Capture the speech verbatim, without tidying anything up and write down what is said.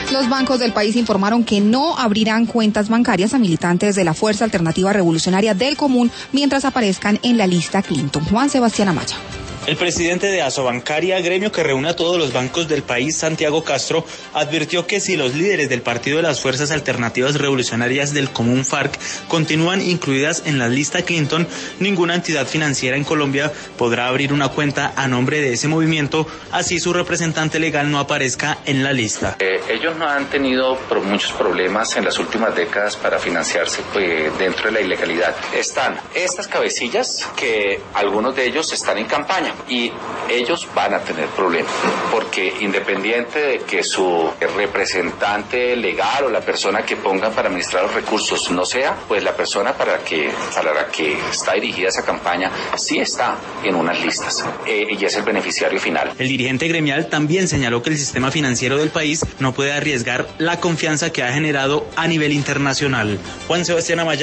Los bancos del país informaron que no abrirán cuentas bancarias a militantes de la Fuerza Alternativa Revolucionaria del Común mientras aparezcan en la lista Clinton. Juan Sebastián Amaya. El presidente de Asobancaria, gremio que reúne a todos los bancos del país, Santiago Castro, advirtió que si los líderes del Partido de las Fuerzas Alternativas Revolucionarias del Común FARC continúan incluidas en la lista Clinton, ninguna entidad financiera en Colombia podrá abrir una cuenta a nombre de ese movimiento, así su representante legal no aparezca en la lista. Eh, ellos no han tenido pro- muchos problemas en las últimas décadas para financiarse pues, dentro de la ilegalidad. Están estas cabecillas que algunos de ellos están en campaña. Y ellos van a tener problemas, porque independiente de que su representante legal o la persona que pongan para administrar los recursos no sea, pues la persona para, que, para la que está dirigida esa campaña sí está en unas listas eh, y es el beneficiario final. El dirigente gremial también señaló que el sistema financiero del país no puede arriesgar la confianza que ha generado a nivel internacional. Juan Sebastián Amaya.